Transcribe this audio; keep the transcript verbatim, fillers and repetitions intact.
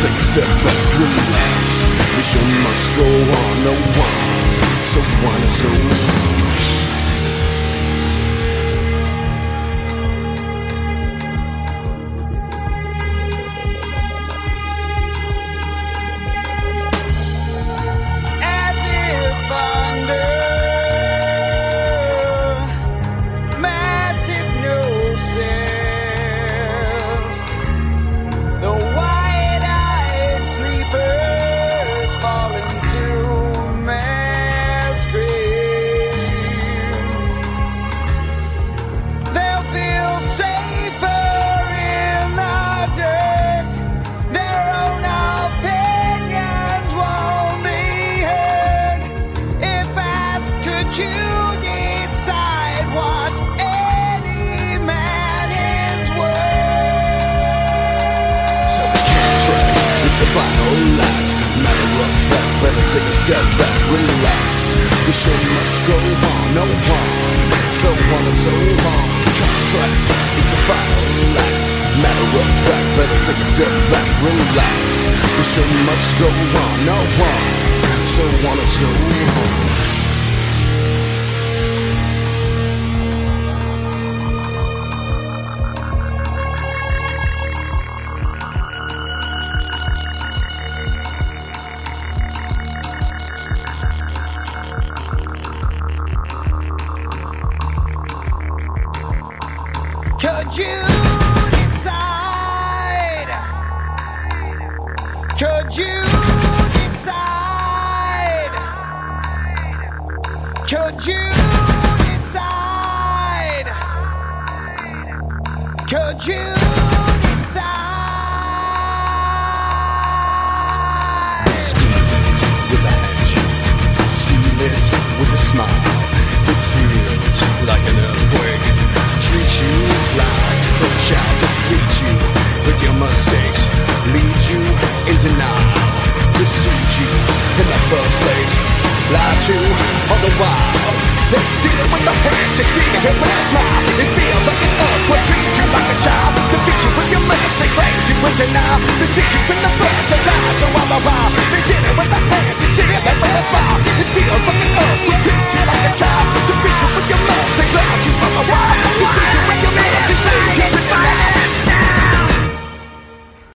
take a step back, relax. The show must go on, no one, so on and so on. Final light, matter of fact, better take a step back, relax. The show must go on, no harm, so on and so on. Contract, it's the final light, matter of fact, better take a step back, relax. The show must go on, no harm, so on and so on. Could you decide? Could you decide? Could you decide? Could you decide? Steal it with a handshake, seal it with a smile. It feels like an earthquake. Treat you like a child, defeat you with your mistakes, lead you in denial, deceive you in the first place, lie to all the while. They steal with the handshake, see you with a smile. It feels like an earthquake, treat you like a child, defeat you with your mistakes, lead you in denial, deceive you in the first place, lie to all the while. They steal with the